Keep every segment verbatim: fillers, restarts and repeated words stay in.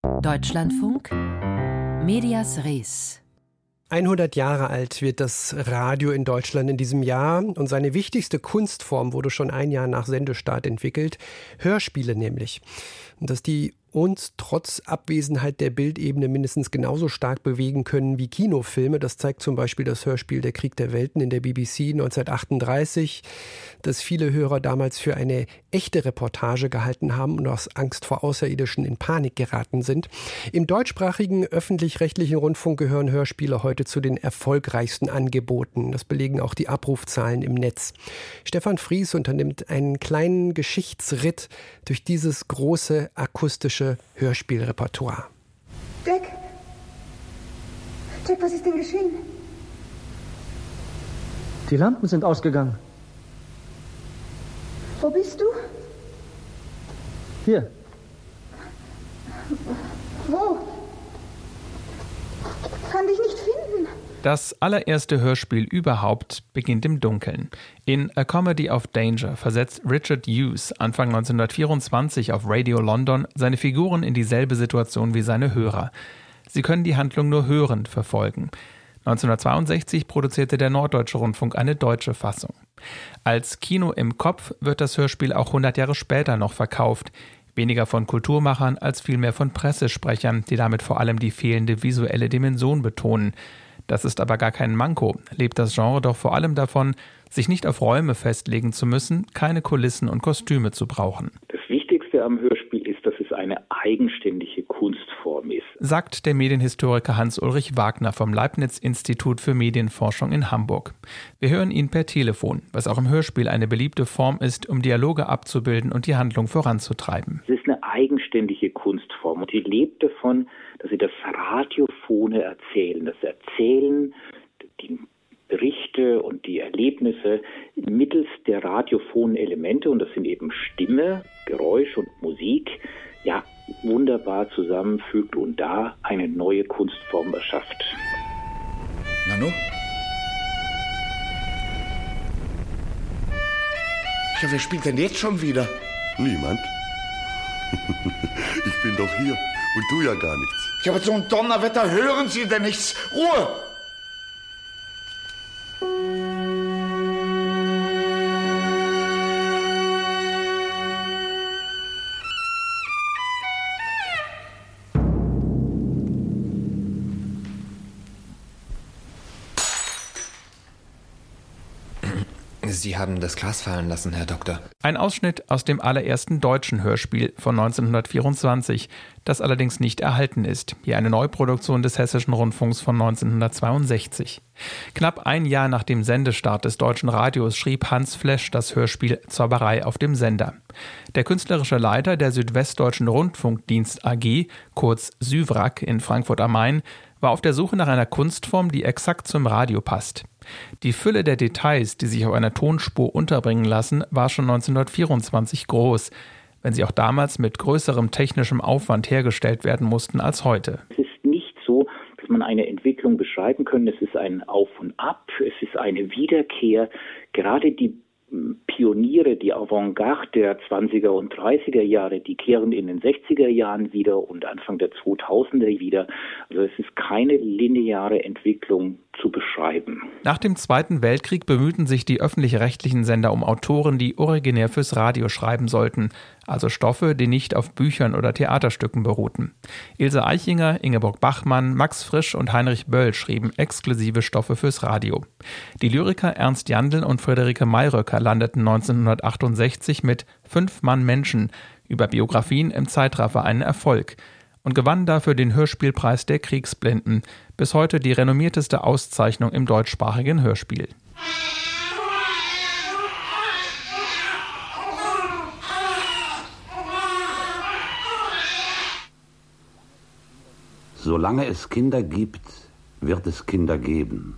Deutschlandfunk Medias Res. hundert Jahre alt wird das Radio in Deutschland in diesem Jahr und seine wichtigste Kunstform wurde schon ein Jahr nach Sendestart entwickelt, Hörspiele nämlich. Und dass die uns trotz Abwesenheit der Bildebene mindestens genauso stark bewegen können wie Kinofilme. Das zeigt zum Beispiel das Hörspiel Der Krieg der Welten in der B B C neunzehnhundertachtunddreißig, das viele Hörer damals für eine echte Reportage gehalten haben und aus Angst vor Außerirdischen in Panik geraten sind. Im deutschsprachigen öffentlich-rechtlichen Rundfunk gehören Hörspiele heute zu den erfolgreichsten Angeboten. Das belegen auch die Abrufzahlen im Netz. Stefan Fries unternimmt einen kleinen Geschichtsritt durch dieses große akustische Hörspielrepertoire. Jack! Jack, was ist denn geschehen? Die Lampen sind ausgegangen. Wo bist du? Hier. Wo? Kann dich nicht finden. Das allererste Hörspiel überhaupt beginnt im Dunkeln. In A Comedy of Danger versetzt Richard Hughes Anfang neunzehnhundertvierundzwanzig auf Radio London seine Figuren in dieselbe Situation wie seine Hörer. Sie können die Handlung nur hörend verfolgen. neunzehnhundertzweiundsechzig produzierte der Norddeutsche Rundfunk eine deutsche Fassung. Als Kino im Kopf wird das Hörspiel auch hundert Jahre später noch verkauft. Weniger von Kulturmachern als vielmehr von Pressesprechern, die damit vor allem die fehlende visuelle Dimension betonen. Das ist aber gar kein Manko, lebt das Genre doch vor allem davon, sich nicht auf Räume festlegen zu müssen, keine Kulissen und Kostüme zu brauchen. Das Wichtigste am Hörspiel ist, dass es eine eigenständige Kunstform ist, sagt der Medienhistoriker Hans-Ulrich Wagner vom Leibniz-Institut für Medienforschung in Hamburg. Wir hören ihn per Telefon, was auch im Hörspiel eine beliebte Form ist, um Dialoge abzubilden und die Handlung voranzutreiben. Es ist eine eigenständige Kunstform und die lebt davon, dass sie das Radiophone erzählen, das Erzählen, die Berichte und die Erlebnisse mittels der radiophonen Elemente, und das sind eben Stimme, Geräusch und Musik, ja, wunderbar zusammenfügt und da eine neue Kunstform erschafft. Nanu? Ja, wer spielt denn jetzt schon wieder? Niemand. Ich bin doch hier und tu ja gar nichts. Ja, aber so ein Donnerwetter hören Sie denn nichts. Ruhe! Sie haben das Glas fallen lassen, Herr Doktor. Ein Ausschnitt aus dem allerersten deutschen Hörspiel von neunzehnhundertvierundzwanzig, das allerdings nicht erhalten ist. Hier eine Neuproduktion des Hessischen Rundfunks von neunzehnhundertzweiundsechzig. Knapp ein Jahr nach dem Sendestart des Deutschen Radios schrieb Hans Flesch das Hörspiel Zauberei auf dem Sender. Der künstlerische Leiter der Südwestdeutschen Rundfunkdienst A G, kurz SÜVRAG in Frankfurt am Main, war auf der Suche nach einer Kunstform, die exakt zum Radio passt. Die Fülle der Details, die sich auf einer Tonspur unterbringen lassen, war schon neunzehnhundertvierundzwanzig groß, wenn sie auch damals mit größerem technischem Aufwand hergestellt werden mussten als heute. Es ist nicht so, dass man eine Entwicklung beschreiben kann. Es ist ein Auf und Ab, es ist eine Wiederkehr. Gerade die Pioniere, die Avantgarde der zwanziger und dreißiger Jahre, die kehren in den sechziger Jahren wieder und Anfang der zweitausender wieder. Also es ist keine lineare Entwicklung zu beschreiben. Nach dem Zweiten Weltkrieg bemühten sich die öffentlich-rechtlichen Sender um Autoren, die originär fürs Radio schreiben sollten, also Stoffe, die nicht auf Büchern oder Theaterstücken beruhten. Ilse Aichinger, Ingeborg Bachmann, Max Frisch und Heinrich Böll schrieben exklusive Stoffe fürs Radio. Die Lyriker Ernst Jandl und Friederike Mayröcker landeten neunzehnhundertachtundsechzig mit Fünf Mann Menschen über Biografien im Zeitraffer einen Erfolg und gewann dafür den Hörspielpreis der Kriegsblinden, bis heute die renommierteste Auszeichnung im deutschsprachigen Hörspiel. Solange es Kinder gibt, wird es Kinder geben.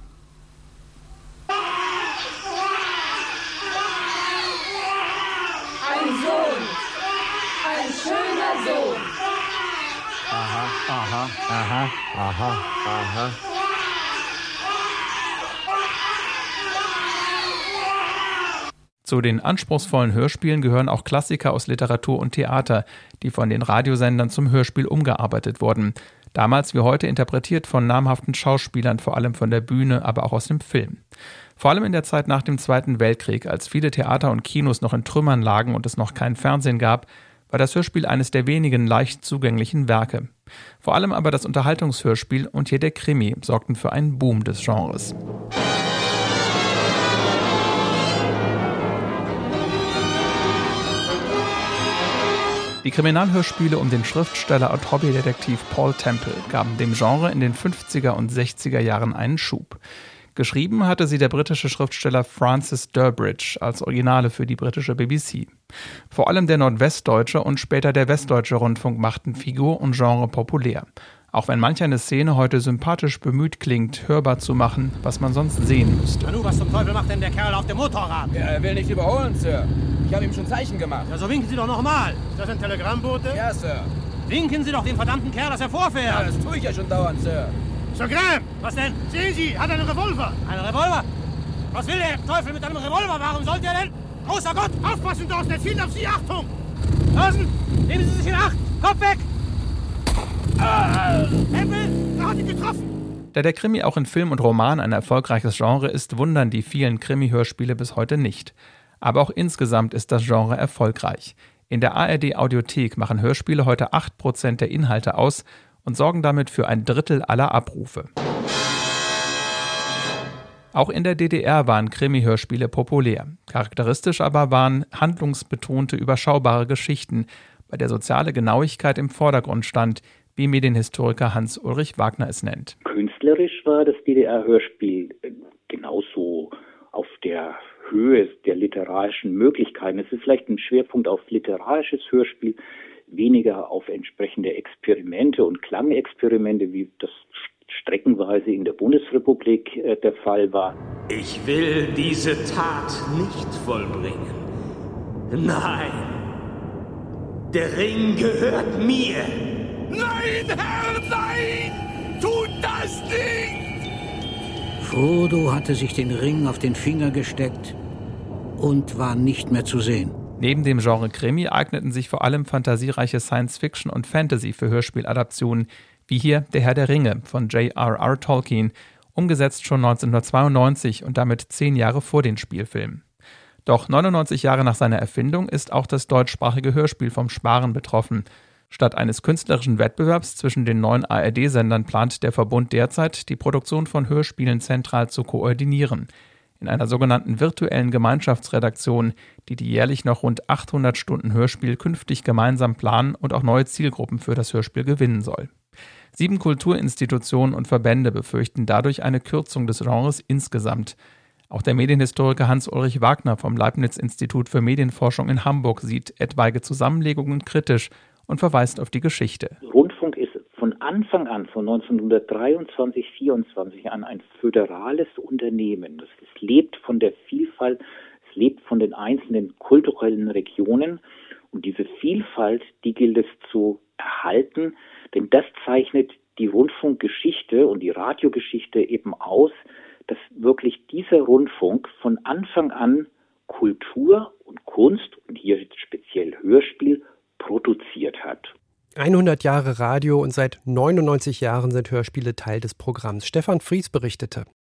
Ein Sohn, ein schöner Sohn. Aha, aha, aha, aha, aha. Zu den anspruchsvollen Hörspielen gehören auch Klassiker aus Literatur und Theater, die von den Radiosendern zum Hörspiel umgearbeitet wurden. Damals wie heute interpretiert von namhaften Schauspielern, vor allem von der Bühne, aber auch aus dem Film. Vor allem in der Zeit nach dem Zweiten Weltkrieg, als viele Theater und Kinos noch in Trümmern lagen und es noch kein Fernsehen gab, war das Hörspiel eines der wenigen leicht zugänglichen Werke. Vor allem aber das Unterhaltungshörspiel und hier der Krimi sorgten für einen Boom des Genres. Die Kriminalhörspiele um den Schriftsteller und Hobbydetektiv Paul Temple gaben dem Genre in den fünfziger und sechziger Jahren einen Schub. Geschrieben hatte sie der britische Schriftsteller Francis Durbridge als Originale für die britische B B C. Vor allem der nordwestdeutsche und später der westdeutsche Rundfunk machten Figur und Genre populär. Auch wenn manch eine Szene heute sympathisch bemüht klingt, hörbar zu machen, was man sonst sehen müsste. Nanu, was zum Teufel macht denn der Kerl auf dem Motorrad? Ja, er will nicht überholen, Sir. Ich habe ihm schon Zeichen gemacht. Ja, so winken Sie doch nochmal. Ist das ein Telegrammbote? Ja, Sir. Winken Sie doch dem verdammten Kerl, dass er vorfährt. Ja, das tue ich ja schon dauernd, Sir. Sir Graham, was denn? Sehen Sie, hat einen Revolver. Einen Revolver? Was will der Teufel mit einem Revolver? Warum sollte er denn? Großer Gott, aufpassen dort, der zielt auf Sie, Achtung! Draußen, nehmen Sie sich in Acht, Kopf weg! Tempel, er hat ihn getroffen! Da der Krimi auch in Film und Roman ein erfolgreiches Genre ist, wundern die vielen Krimi-Hörspiele bis heute nicht. Aber auch insgesamt ist das Genre erfolgreich. In der A R D-Audiothek machen Hörspiele heute acht Prozent der Inhalte aus und sorgen damit für ein Drittel aller Abrufe. Auch in der D D R waren Krimi-Hörspiele populär. Charakteristisch aber waren handlungsbetonte, überschaubare Geschichten, bei der soziale Genauigkeit im Vordergrund stand, wie Medienhistoriker Hans-Ulrich Wagner es nennt. Künstlerisch war das D D R-Hörspiel genauso auf der Höhe der literarischen Möglichkeiten. Es ist vielleicht ein Schwerpunkt auf literarisches Hörspiel, weniger auf entsprechende Experimente und Klangexperimente, wie das streckenweise in der Bundesrepublik äh, der Fall war. Ich will diese Tat nicht vollbringen. Nein, der Ring gehört mir. Nein, Herr, nein! Tut das nicht! Frodo hatte sich den Ring auf den Finger gesteckt und war nicht mehr zu sehen. Neben dem Genre Krimi eigneten sich vor allem fantasiereiche Science-Fiction und Fantasy für Hörspieladaptionen, wie hier Der Herr der Ringe von J R R Tolkien, umgesetzt schon neunzehnhundertzweiundneunzig und damit zehn Jahre vor den Spielfilmen. Doch neunundneunzig Jahre nach seiner Erfindung ist auch das deutschsprachige Hörspiel vom Sparen betroffen. Statt eines künstlerischen Wettbewerbs zwischen den neuen A R D-Sendern plant der Verbund derzeit, die Produktion von Hörspielen zentral zu koordinieren. In einer sogenannten virtuellen Gemeinschaftsredaktion, die die jährlich noch rund achthundert Stunden Hörspiel künftig gemeinsam planen und auch neue Zielgruppen für das Hörspiel gewinnen soll. Sieben Kulturinstitutionen und Verbände befürchten dadurch eine Kürzung des Genres insgesamt. Auch der Medienhistoriker Hans-Ulrich Wagner vom Leibniz-Institut für Medienforschung in Hamburg sieht etwaige Zusammenlegungen kritisch und verweist auf die Geschichte. Rundfunk ist von Anfang an, von neunzehnhundertdreiundzwanzig, vierundzwanzig an, ein föderales Unternehmen. Das, das lebt von der Vielfalt, es lebt von den einzelnen kulturellen Regionen. Und diese Vielfalt, die gilt es zu erhalten, denn das zeichnet die Rundfunkgeschichte und die Radiogeschichte eben aus, dass wirklich dieser Rundfunk von Anfang an Kultur und Kunst und hier speziell Hörspiel produziert hat. hundert Jahre Radio und seit neunundneunzig Jahren sind Hörspiele Teil des Programms. Stefan Fries berichtete.